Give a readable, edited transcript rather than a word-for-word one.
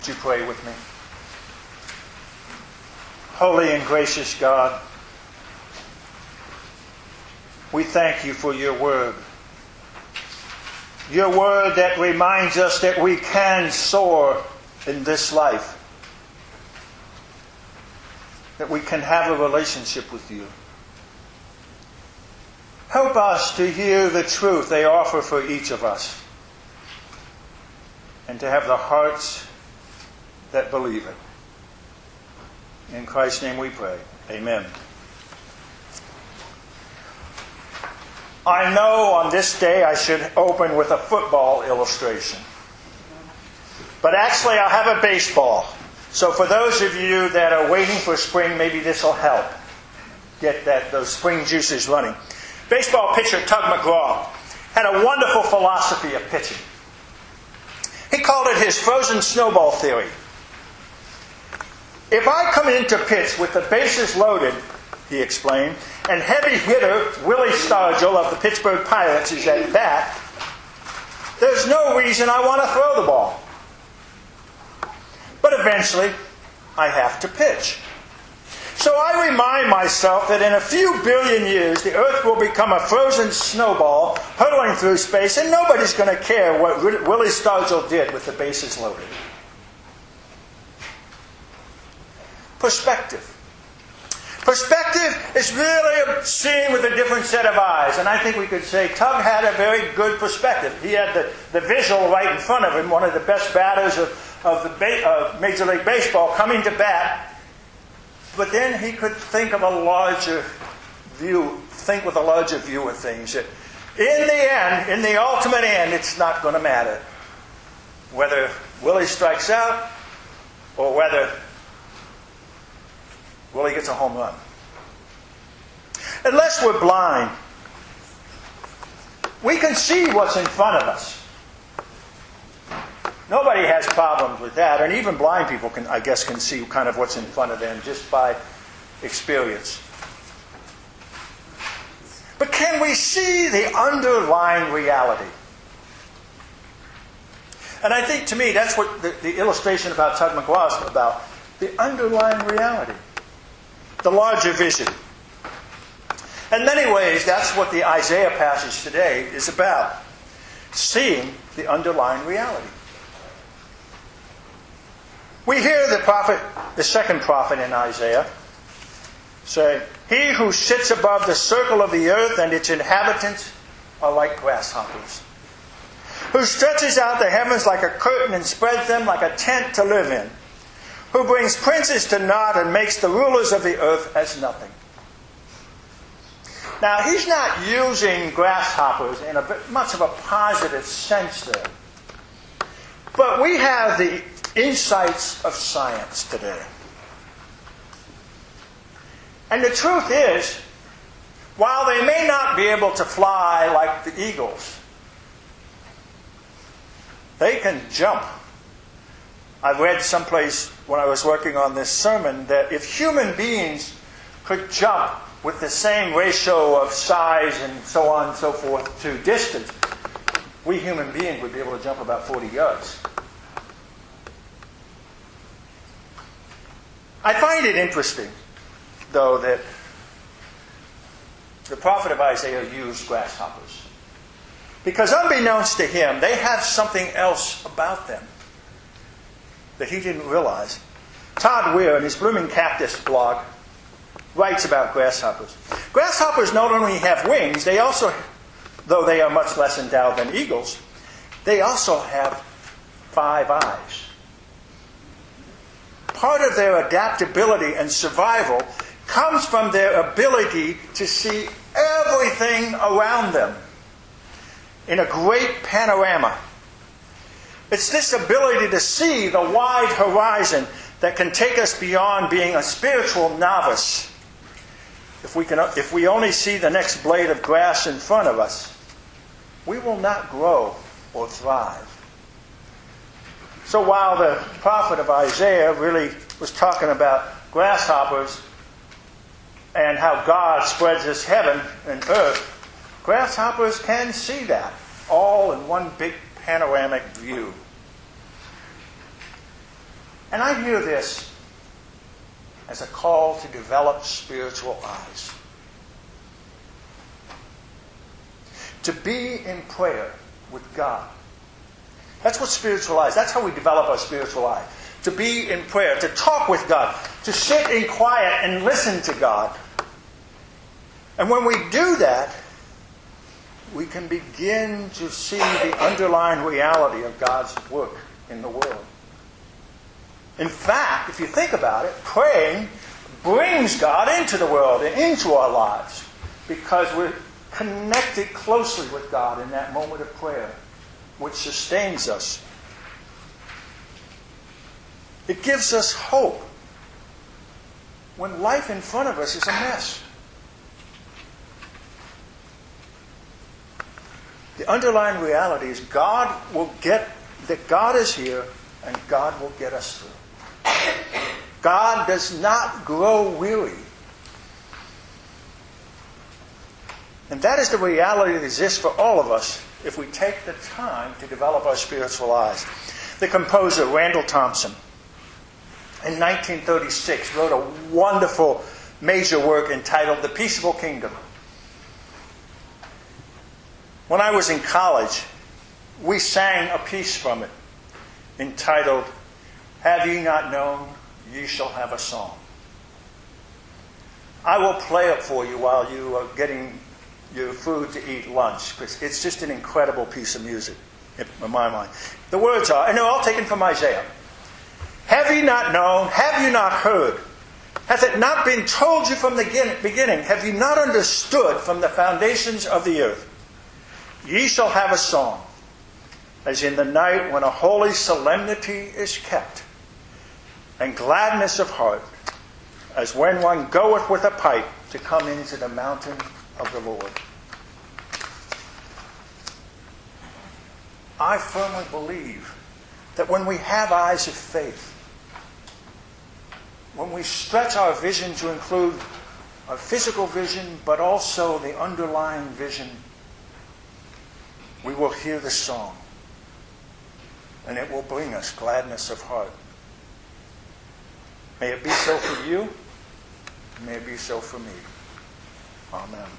Would you pray with me? Holy and gracious God, we thank you for your word. Your word that reminds us that we can soar in this life. That we can have a relationship with you. Help us to hear the truth they offer for each of us. And to have the hearts that believe it. In Christ's name we pray. Amen. I know on this day I should open with a football illustration. But actually I'll have a baseball. So for those of you that are waiting for spring, maybe this will help get those spring juices running. Baseball pitcher Tug McGraw had a wonderful philosophy of pitching. He called it his frozen snowball theory. If I come in to pitch with the bases loaded, he explained, and heavy hitter Willie Stargell of the Pittsburgh Pirates is at bat, there's no reason I want to throw the ball. But eventually, I have to pitch. So I remind myself that in a few billion years, the Earth will become a frozen snowball hurtling through space, and nobody's going to care what Willie Stargell did with the bases loaded. Perspective. Perspective is really seeing with a different set of eyes. And I think we could say Tug had a very good perspective. He had the visual right in front of him, one of the best batters of Major League Baseball coming to bat. But then he could think with a larger view of things. That in the end, in the ultimate end, it's not going to matter whether Willie strikes out or whether Willie gets a home run. Unless we're blind, we can see what's in front of us. Nobody has problems with that, and even blind people can see kind of what's in front of them just by experience. But can we see the underlying reality? And I think to me that's what the illustration about Tug McGraw is about. The underlying reality. The larger vision. In many ways, that's what the Isaiah passage today is about. Seeing the underlying reality. We hear the prophet, the second prophet in Isaiah, say, "He who sits above the circle of the earth and its inhabitants are like grasshoppers, who stretches out the heavens like a curtain and spreads them like a tent to live in, who brings princes to naught and makes the rulers of the earth as nothing." Now, he's not using grasshoppers in much of a positive sense there. But we have the insights of science today. And the truth is, while they may not be able to fly like the eagles, they can jump. I read someplace when I was working on this sermon that if human beings could jump with the same ratio of size and so on and so forth to distance, we human beings would be able to jump about 40 yards. I find it interesting, though, that the prophet of Isaiah used grasshoppers. Because unbeknownst to him, they have something else about them that he didn't realize. Todd Weir, in his Blooming Cactus blog, writes about grasshoppers. Grasshoppers not only have wings, they also, though they are much less endowed than eagles, they also have 5 eyes. Part of their adaptability and survival comes from their ability to see everything around them in a great panorama. It's this ability to see the wide horizon that can take us beyond being a spiritual novice. If we only see the next blade of grass in front of us, we will not grow or thrive. So while the prophet of Isaiah really was talking about grasshoppers and how God spreads his heaven and earth, grasshoppers can see that all in one big panoramic view. And I hear this as a call to develop spiritual eyes. To be in prayer with God. That's what spiritual eyes, that's how we develop our spiritual eyes. To be in prayer, to talk with God, to sit in quiet and listen to God. And when we do that, we can begin to see the underlying reality of God's work in the world. In fact, if you think about it, praying brings God into the world and into our lives because we're connected closely with God in that moment of prayer, which sustains us. It gives us hope when life in front of us is a mess. The underlying reality is God is here and God will get us through. God does not grow weary. And that is the reality that exists for all of us if we take the time to develop our spiritual eyes. The composer Randall Thompson, in 1936, wrote a wonderful major work entitled The Peaceable Kingdom. When I was in college, we sang a piece from it entitled, Have Ye Not Known, Ye Shall Have a Song. I will play it for you while you are getting your food to eat lunch, because it's just an incredible piece of music in my mind. The words are, and they're all taken from Isaiah. Have ye not known? Have you not heard? Hath it not been told you from the beginning? Have you not understood from the foundations of the earth? Ye shall have a song, as in the night when a holy solemnity is kept, and gladness of heart, as when one goeth with a pipe to come into the mountain of the Lord. I firmly believe that when we have eyes of faith, when we stretch our vision to include our physical vision, but also the underlying vision, we will hear the song, and it will bring us gladness of heart. May it be so for you, and may it be so for me. Amen.